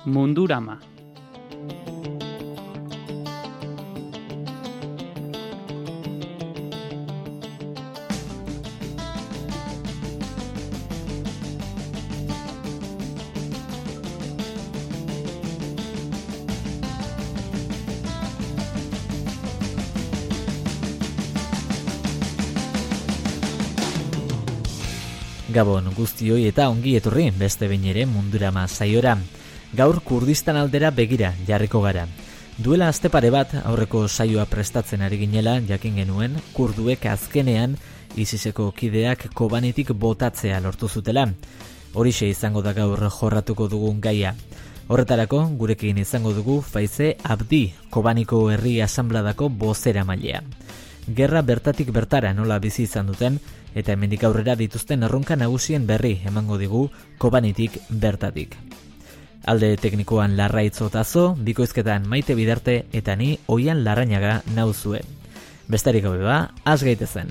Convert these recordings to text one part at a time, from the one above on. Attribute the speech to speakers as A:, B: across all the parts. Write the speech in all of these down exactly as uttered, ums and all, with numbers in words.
A: Mundurama.
B: Gabon guztioi eta ongi etorri beste behin ere Mundurama saiora. Gaur Kurdistan aldera begira jarriko gara. Duela aste pare bat aurreko saioa prestatzen ari ginela jakin genuen kurduek azkenean ISISeko kideak Kobanitik botatzea lortu zutela. Horixe izango da gaur jorratuko dugun gaia. Horretarako gurekin izango dugu Faize Abdi, Kobaniko herri asanbladako bozeramailea. Gerra bertatik bertara nola bizi izan duten eta hemendik aurrera dituzten erronka nagusien berri emango digu Kobanitik bertatik. Alde teknikoan Larraitz Otazo, bikoizketan Maite Bidarte eta ni Oian Larrañaga nauzue. Besterik gabe ba, has gaitezen.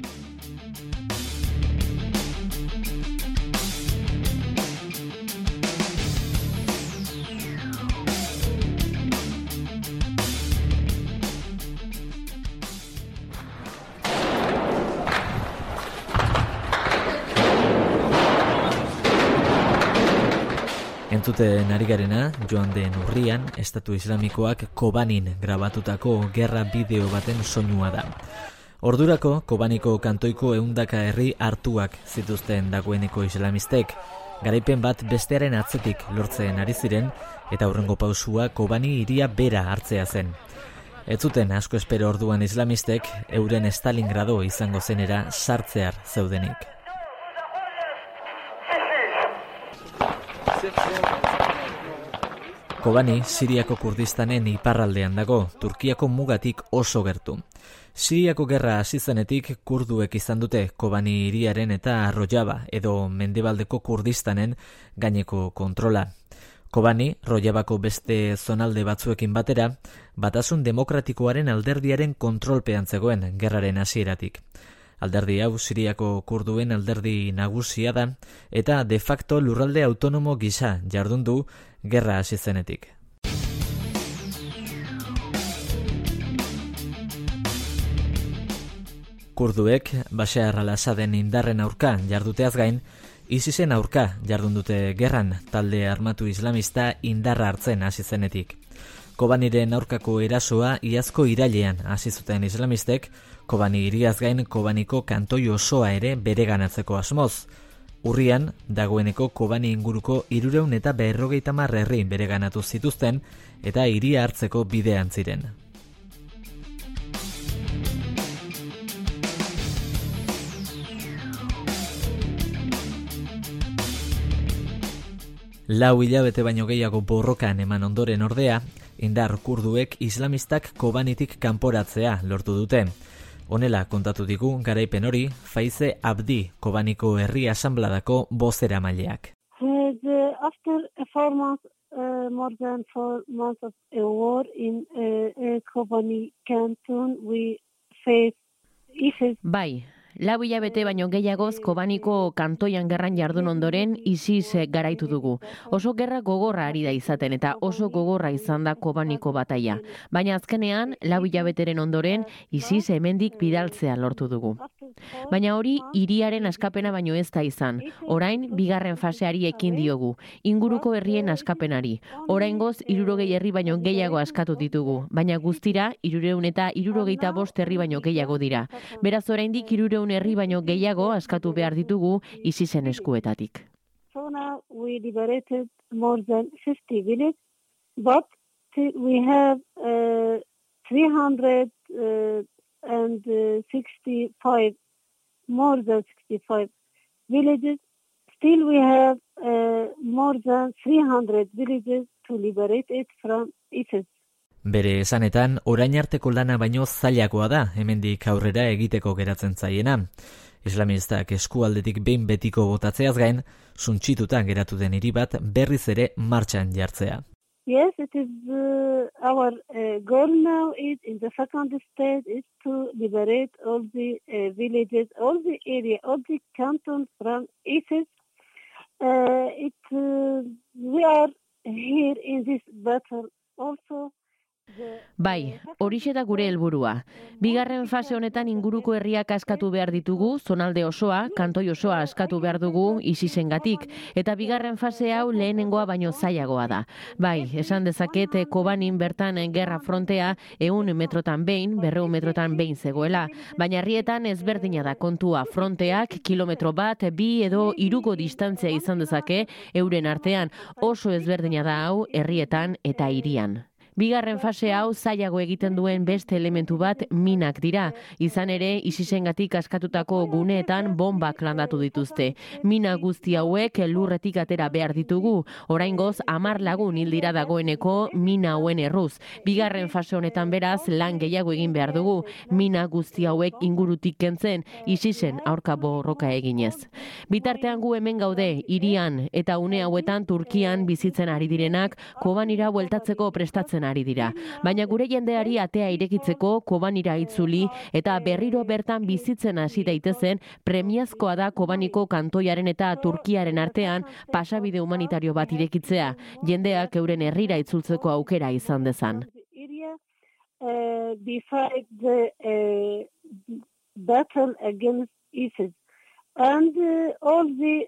B: Entzuten ari garena, joan den urrian, Estatu Islamikoak Kobanin grabatutako gerra bideo baten soinua da. Ordurako, Kobaniko kantoiko ehundaka herri hartuak zituzten dagoeneko islamistek, garaipen bat bestearen atzetik lortzen ari ziren, eta hurrengo pausua Kobani hiria bera hartzea zen. Ez zuten asko espero orduan islamistek, euren Stalingrado izango zenera sartzear zeudenik. Kobani, Siriako Kurdistanen iparraldean dago, Turkiako mugatik oso gertu. Siriako gerra hasi zenetik kurduek izan dute Kobani hiriaren eta Rojava edo mendebaldeko Kurdistanen gaineko kontrola. Kobani, Rojavako beste zonalde batzuekin batera, Batasun Demokratikoaren alderdiaren kontrolpean zegoen gerraren hasieratik. Alderdi hau Siriako kurduen alderdi nagusia da eta de facto lurralde autonomo gisa jardun du gerra hasi zenetik. Kurduek Bashar al-Assaden indarren aurka jarduteaz gain, ISISen aurka jardun dute gerran talde armatu islamista indarra hartzen hasi zenetik. Kobaniren aurkako erasoa iazko irailean hasi zuten islamistek, Kobani hiriaz gain Kobaniko kantoi osoa ere bereganatzeko asmoz. Urrian, dagoeneko Kobani inguruko hirurehun eta berrogeita hamar herri bereganatu zituzten eta hiria hartzeko bidean ziren. Lau hilabete baino gehiago borrokan eman ondoren ordea, indar kurduek islamistak Kobanitik kanporatzea lortu dute. Honela kontatu digu garaipen hori Faize Abdi, Kobaniko herri asanbladako bozeramaileak.
C: After a four months, uh, more than four months of a war in uh, Kobani canton, we faced ISIS.
D: Bai. Lau hilabete baino gehiagoz Kobaniko kantoian gerran jardun ondoren ISIS garaitu dugu. Oso gerra gogorra ari da izaten eta oso gogorra izan da Kobaniko bataia. Baina azkenean, lau hilabeteren ondoren ISIS hemendik bidaltzea lortu dugu. Baina hori hiriaren askapena baino ez da izan. Orain bigarren faseari ekin diogu. Inguruko herrien askapenari. Oraingoz hirurogei herri baino gehiago askatu ditugu. Baina guztira hirurehun eta hirurogeita bost herri baino gehiago dira. Beraz oraindik hirurehun herri baino gehiago askatu behar ditugu ISISen eskuetatik.
C: So now we liberated more than fifty villages, but we have uh, three hundred sixty-five, more than sixty-five villages. Still we have uh, more than three hundred villages to liberate it from ISIS.
B: Bere esanetan, orain arteko lana baino zailagoa da, hemendik aurrera egiteko geratzen zaiena. Islamistak eskualdetik behin betiko botatzeaz gain, suntsituta geratu den hiri bat berriz ere martxan jartzea.
C: Yes, it is uh, our uh, goal now is in the second stage is to liberate all the uh, villages, all the area, all the cantons from ISIS. Uh, it uh, we are here in this battle also.
D: Bai, horixe da gure helburua. Bigarren fase honetan inguruko herriak askatu behar ditugu, zonalde osoa, kantoi osoa askatu behar dugu ISISengatik, eta bigarren fase hau lehenengoa baino zailagoa da. Bai, esan dezaket Kobanin bertan gerra frontea ehun metrotan behin, berrehun metrotan behin zegoela, baina herrietan ezberdina da kontua, fronteak kilometro bat, bi edo hiruko distantzia izan dezake euren artean, oso ezberdina da hau herrietan eta hirian. Bigarren fase hau zailago egiten duen beste elementu bat minak dira. Izan ere, ISISengatik askatutako guneetan bombak landatu dituzte. Mina guzti hauek lurretik atera behar ditugu. Oraingoz, hamar lagun hil dira dagoeneko mina hauen erruz. Bigarren fase honetan beraz, lan gehiago egin behar dugu. Mina guzti hauek ingurutik kentzen, ISISen aurka borroka eginez. Bitartean gu hemen gaude, hirian eta une hauetan Turkian bizitzen ari direnak Kobanira bueltatzeko prestatzen ari dira. Baina gure jendeari atea irekitzeko Kobanira itzuli eta berriro bertan bizitzen hasi daitezen premiazkoa da Kobaniko kantoiaren eta Turkiaren artean pasabide humanitario bat irekitzea, jendeak euren herrira itzultzeko aukera izan dezan.
C: Uh, beside the uh, battle against ISIS and uh, all the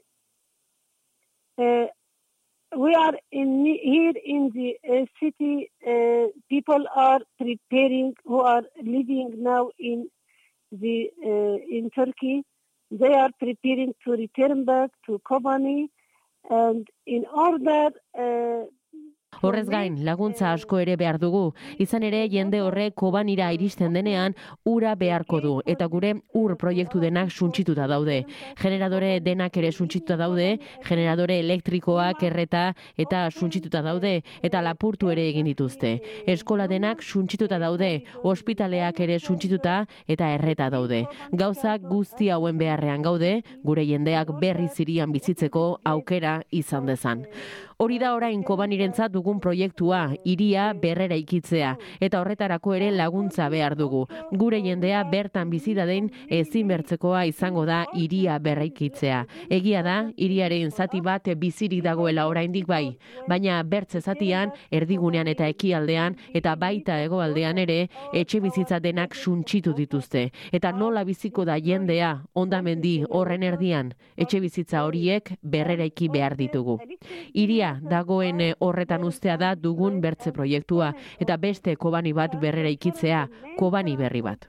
C: uh, we are in here in the uh, city. Uh, people are preparing who are living now in the uh, in Turkey. They are preparing to return back to Kobani, and in order. Uh,
D: Horrez gain, laguntza asko ere behar dugu. Izan ere, jende horrek Kobanira iristen denean, ura beharko du, eta gure ur proiektu denak suntsituta daude. Generadore denak ere suntsituta daude, generadore elektrikoak erreta eta suntsituta daude, eta lapurtu ere egin dituzte. Eskola denak suntsituta daude, ospitaleak ere suntsituta eta erreta daude. Gauzak guzti hauen beharrean gaude, gure jendeak berri zirian bizitzeko aukera izan dezan. Hori da orain Kobanirentzat dugun proiektua, hiria berrera ikitzea, eta horretarako ere laguntza behar dugu. Gure jendea bertan bizi daden ezin bertzekoa izango da hiria berraikitzea. Egia da, hiriaren zati bat bizirik dagoela oraindik bai, baina bertze zatian, erdigunean eta ekialdean, eta baita hegoaldean ere, etxe bizitza denak suntsitu dituzte. Eta nola biziko da jendea, hondamendi horren erdian, etxe bizitza horiek berreraiki behar ditugu. Hiria dagoen horretan ustea da dugun bertze proiektua, eta beste Kobani bat berrera ikitzea, Kobani berri bat.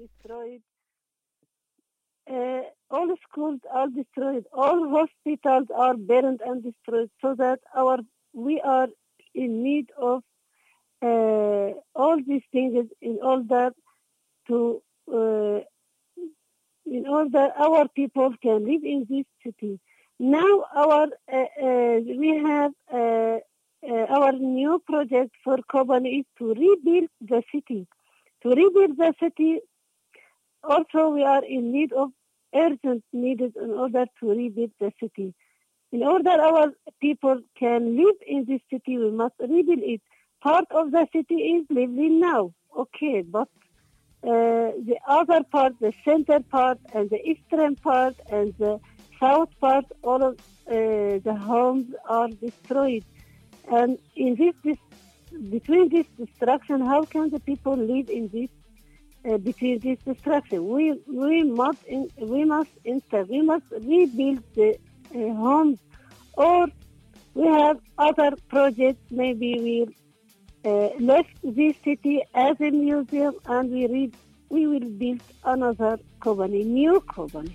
C: Uh, all schools are destroyed, all hospitals are burned and destroyed, so that our we are in need of uh, all these things in order to uh, in order our people can live in this city. Now our uh, uh, we have uh, uh, our new project for Kobani is to rebuild the city. To rebuild the city, also we are in need of urgent needed in order to rebuild the city. In order our people can live in this city, we must rebuild it. Part of the city is living now, okay, but uh, the other part, the center part, and the eastern part, and the south part, all of uh, the homes are destroyed. And in this, this, between this destruction, how can the people live in this, uh, between this destruction? We, we must, in, we must instead, we must rebuild the uh, homes, or we have other projects. Maybe we uh, left this city as a museum, and we read, we will build another Kobani, new Kobani.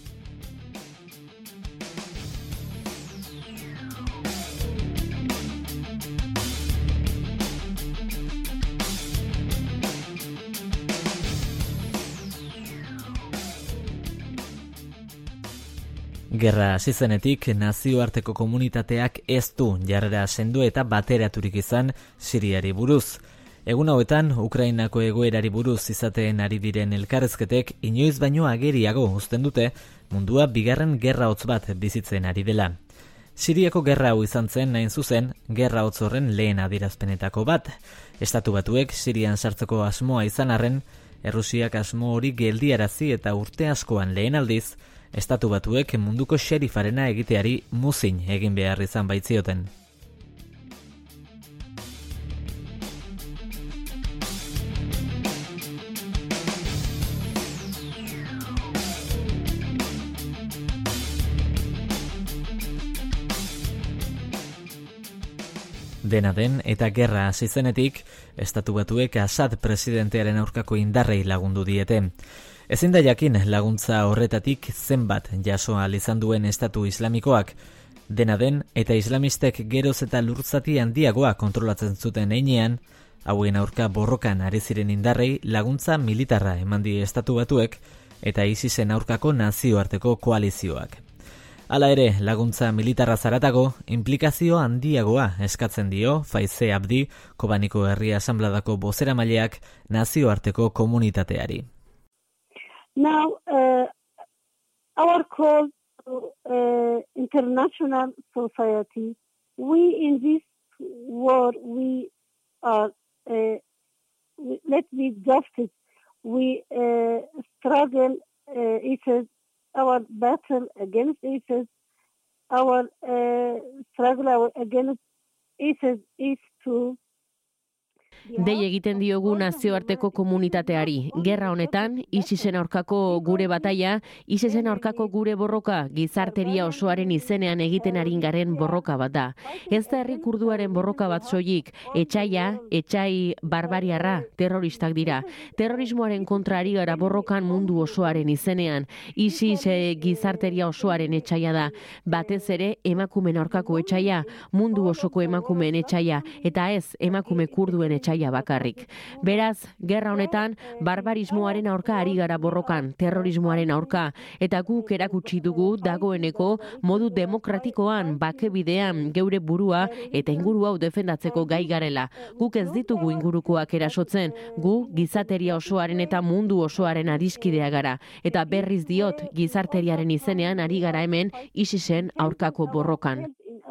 B: Gerra hasi zenetik nazioarteko komunitateak ez du jarrera sendu eta bateraturik izan Siriari buruz. Egun hauetan, Ukrainako egoerari buruz izateen ari diren elkarrezketek inoiz baino ageriago uzten dute mundua bigarren gerra hotz bat bizitzen ari dela. Siriako gerra hau izan zen nahin zuzen, gerra hotz horren lehen adierazpenetako bat. Estatu Batuek Sirian sartzeko asmoa izan arren, Errusiak asmo hori geldiarazi eta urte askoan lehen aldiz, Estatu Batuek munduko xerifarena egiteari muzin egin behar izan baitzioten. Dena den eta gerra hasi zenetik, Estatu Batuek Assad presidentearen aurkako indarrei lagundu diete. Ezin da jakin laguntza horretatik zenbat jaso ahal izan duen Estatu Islamikoak. Dena den eta islamistek geroz eta lurtzati handiagoa kontrolatzen zuten heinean, hauen aurka borrokan ari ziren indarrei laguntza militarra eman die Estatu Batuek eta ISISen aurkako nazioarteko koalizioak. Hala ere, laguntza militarra zaratago, implikazio handiagoa eskatzen dio Faize Abdi, Kobaniko Herri Asanbladako bozeramaileak nazioarteko komunitateari.
C: Now, uh, our call to uh, international society, we in this war, we are, uh, we, let me justice, we uh, struggle, uh, it is our battle against ISIS, our uh, struggle against ISIS is to
D: Dei egiten diogu nazioarteko komunitateari. Gerra honetan, ISISen aurkako gure bataia, ISISen aurkako gure borroka, gizarteria osoaren izenean egiten ari garen borroka bat da. Ez da herri kurduaren borroka bat soilik, etxaia, etxai barbariarra, terroristak dira. Terrorismoaren kontra ari gara borrokan mundu osoaren izenean. ISIS e, gizarteria osoaren etxaia da. Batez ere, emakumeen aurkako etxaia, mundu osoko emakumeen etxaia, eta ez emakume kurduen etxaia bakarrik. Beraz, gerra honetan, barbarismoaren aurka ari gara borrokan, terrorismoaren aurka, eta guk erakutsi dugu dagoeneko modu demokratikoan, bake bidean, geure burua eta inguru hau defendatzeko gai garela. Guk ez ditugu ingurukoak erasotzen, gu gizateria osoaren eta mundu osoaren adiskidea gara, eta berriz diot gizarteriaren izenean ari gara hemen ISISen aurkako borrokan.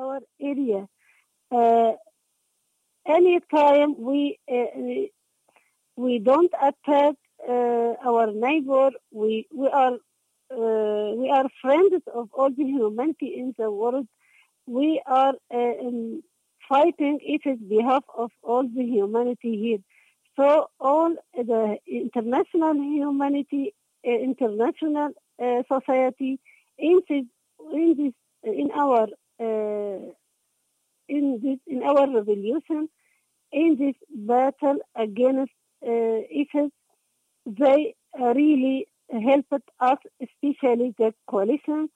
C: Any time we uh, we don't attack uh, our neighbor, we we are uh, we are friends of all the humanity in the world. We are uh, um, fighting it is behalf of all the humanity here. So all the international humanity, uh, international uh, society in this in this in our uh, in this in our revolution, in this battle against uh, ISIS, they really helped us, especially the coalition.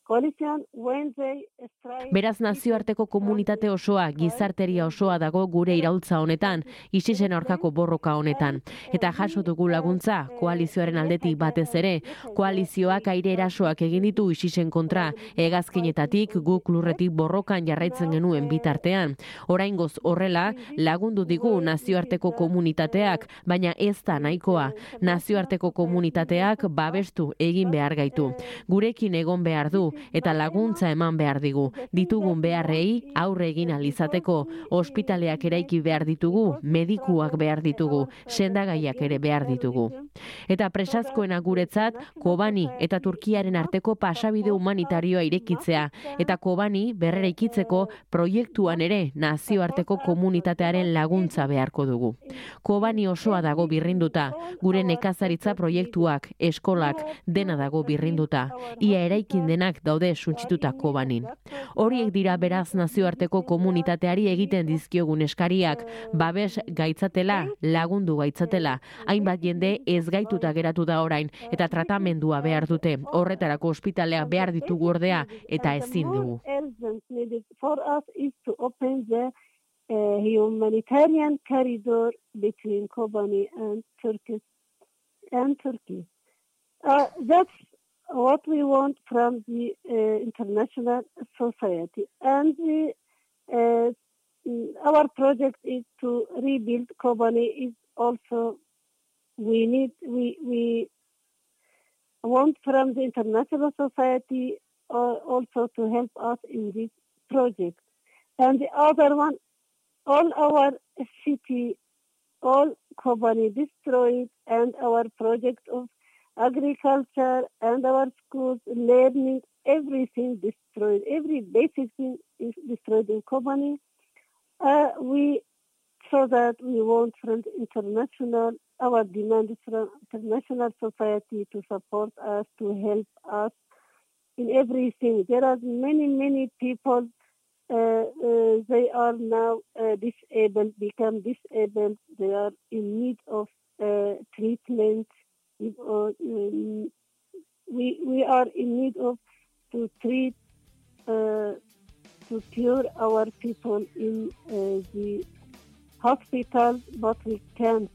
D: Beraz, nazioarteko komunitate osoa, gizarteria osoa dago gure iraultza honetan, ISISen aurkako borroka honetan. Eta jaso dugu laguntza, koalizioaren aldetik batez ere, koalizioak aire erasoak egin ditu ISISen kontra, hegazkinetatik guk lurretik borrokan jarraitzen genuen bitartean. Oraingoz horrela, lagundu digu nazioarteko komunitateak, baina ez da nahikoa. Nazioarteko komunitateak babestu egin behar gaitu. Gurekin egon behar du, eta laguntza eman behar digu. Ditugun beharrei aurre egin ahal izateko, ospitaleak eraiki behar ditugu, medikuak behar ditugu, sendagaiak ere behar ditugu. Eta presazkoena guretzat, Kobani eta Turkiaren arteko pasabide humanitarioa irekitzea, eta Kobani berreraikitzeko proiektuan ere nazioarteko komunitatearen laguntza beharko dugu. Kobani osoa dago birrinduta, gure nekazaritza proiektuak, eskolak, dena dago birrinduta. Ia eraikin denak daude suntsituta Kobanin. Horiek dira beraz nazioarteko komunitateari egiten dizkiogun eskariak, babes gaitzatela, lagundu gaitzatela, hainbat jende ez gaituta geratu da orain, eta tratamendua behar dute, horretarako ospitaleak behar ditugu ordea, eta ezin dugu.
C: For us is to open the uh, humanitarian corridor between Kobani and Turkey. And Turkey. Uh, that's what we want from the uh, international society. And the, uh, our project is to rebuild Kobani. Is also, we need, we, we want from the international society uh, also to help us in this project. And the other one, all our city, all Kobani destroyed, and our project of agriculture and our schools, learning, everything destroyed. Every basic thing is destroyed in Kobani. Uh, we, so that we want from the international, our demand is from international society to support us, to help us in everything. There are many, many people uh, uh, they are now uh, disabled, become disabled. They are in need of uh, treatment. Uh, um, we we are in need of to treat uh, to cure our people in uh, the hospital, but we can't.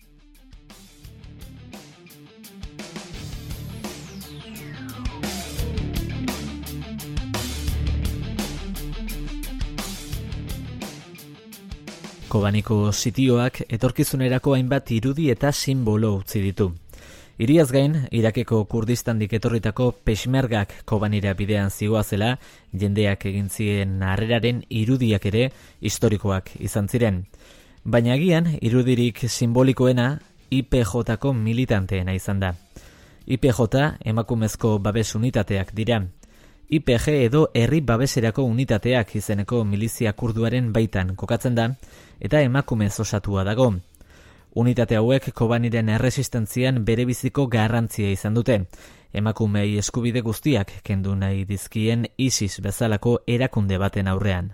B: Kobaniko sitioak etorkizunerako hainbat irudi eta simbolo utzi ditu. Hiriaz gain, Irakeko Kurdistandik etorritako peshmergak Kobanira bidean zigoazela, jendeak egin zien harreraren irudiak ere historikoak izan ziren. Baina agian, irudirik simbolikoena I P J-ko militanteena izan da. I P J emakumezko babes unitateak dira. I P G edo herri babeserako unitateak izeneko milizia kurduaren baitan kokatzen da, eta emakumez osatua dago. Unitate hauek Kobaniren erresistentzian berebiziko garrantzia izan dute. Emakumei eskubide guztiak kendu nahi dizkien ISIS bezalako erakunde baten aurrean.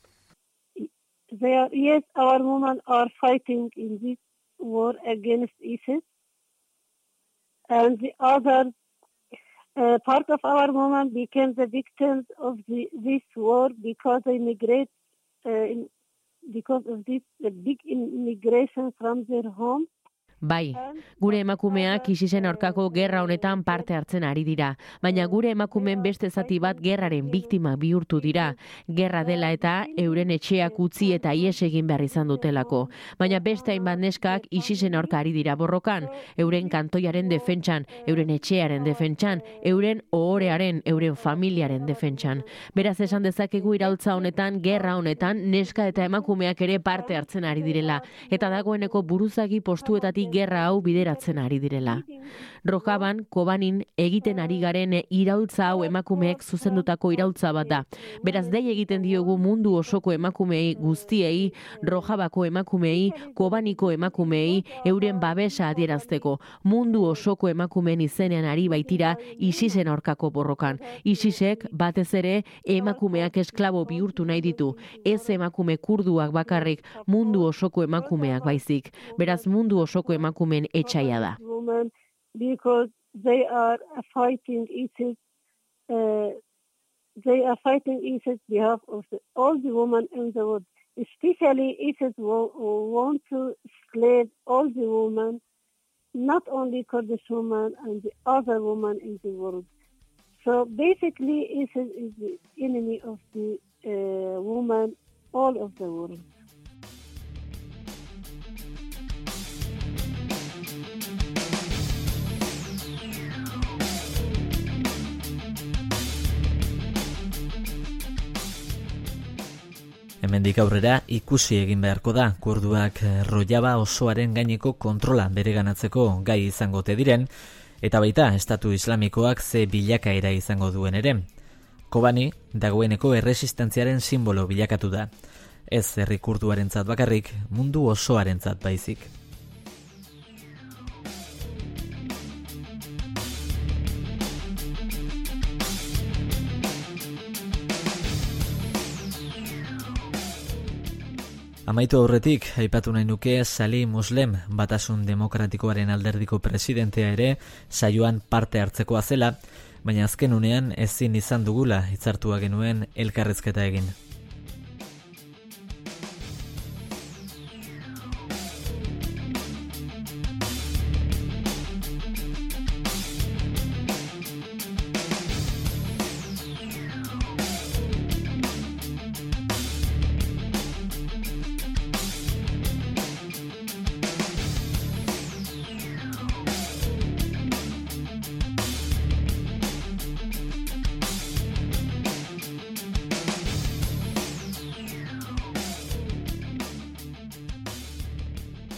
C: They are, yes, our women are fighting in this war against ISIS. And the other uh, part of our women became the victims of the, this war because they migrate uh, in, because of this the big immigration from their home.
D: Bai, gure emakumeak ISISen aurkako gerra honetan parte hartzen ari dira, baina gure emakumeen beste zati bat gerraren biktima bihurtu dira, gerra dela eta euren etxeak utzi eta ihes egin behar izan dutelako. Baina beste hainbat neskak ISISen aurka ari dira borrokan, euren kantoiaren defentsan, euren etxearen defentsan, euren ohorearen, euren familiaren defentsan. Beraz esan dezakegu iraultza honetan, gerra honetan, neska eta emakumeak ere parte hartzen ari direla, eta dagoeneko buruzagi postuetatik gerra hau bideratzen ari direla. Rojaban, Kobanin egiten ari garen iraultza hau emakumeek zuzendutako iraultza bat da. Beraz, dei egiten diogu mundu osoko emakumeei guztiei, Rojabako emakumeei, Kobaniko emakumeei, euren babesa adierazteko. Mundu osoko emakumeen izenean ari baitira ISISen aurkako borrokan. ISISek batez ere emakumeak esklabo bihurtu nahi ditu. Ez emakume kurduak bakarrik, mundu osoko emakumeak baizik. Beraz, mundu osoko emakumeen etxaia da.
C: Because they are fighting ISIS, uh, they are fighting ISIS behalf of the, all the women in the world. Especially ISIS want to slave all the women, not only Kurdish women and the other women in the world. So basically ISIS is the enemy of the uh, women all of the world.
B: Hemendik aurrera ikusi egin beharko da kurduak Rojava osoaren gaineko kontrola bereganatzeko gai izango te diren, eta baita estatu islamikoak ze bilakaera izango duen ere. Kobani dagoeneko erresistentziaren simbolo bilakatu da. Ez herri kurduarentzat bakarrik, mundu osoarentzat baizik. Amaitu aurretik, aipatu nahi nuke Salih Muslem, Batasun Demokratikoaren alderdiko presidentea ere, saioan parte hartzekoa zela, baina azken unean ezin izan dugula hitzartua genuen elkarrizketa egin.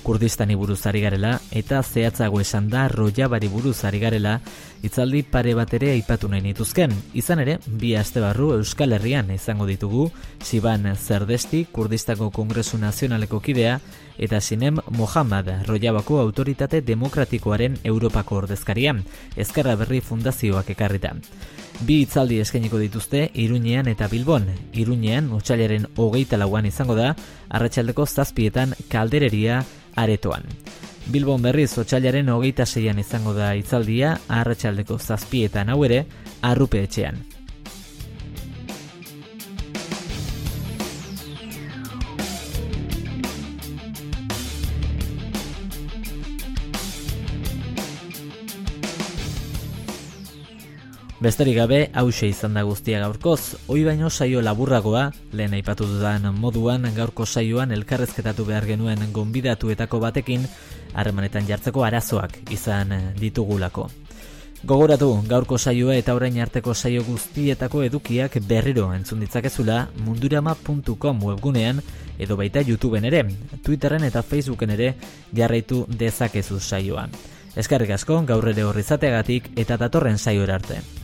B: Kurdistani buruz ari garela eta zehatzago esan da Rojavari buruz ari garela hitzaldi pare bat ere aipatu nahi nituzken. Izan ere, bi aste barru Euskal Herrian izango ditugu Siban Zerdesti, Kurdistako Kongresu Nazionaleko kidea, eta Sinem Mohammad, Rojavako Autoritate Demokratikoaren Europako ordezkaria, Ezkerra Berri Fundazioak ekarrita. Bi hitzaldi eskainiko dituzte Iruñean eta Bilbon. Iruñean otsailaren hogeita lauan izango da, arratsaldeko zazpietan Kaldereria aretoan. Bilbon berriz otsailaren hogeita seian izango da hitzaldia, arratsaldeko zazpietan hau ere, Arrupe etxean. Besterik gabe, hauxe izan da guztia gaurkoz, hoi baino saio laburragoa, lehen aipatu dudan moduan, gaurko saioan elkarrezketatu behar genuen gonbidatuetako batekin, harremanetan jartzeko arazoak izan ditugulako. Gogoratu, gaurko saioa eta orain arteko saio guztietako edukiak berriro entzun ditzakezula mundurama puntu com webgunean edo baita YouTubeen ere, Twitterren eta Facebooken ere jarraitu dezakezu saioa. Eskerrik asko gaur ere horri izateagatik eta datorren saiora arte.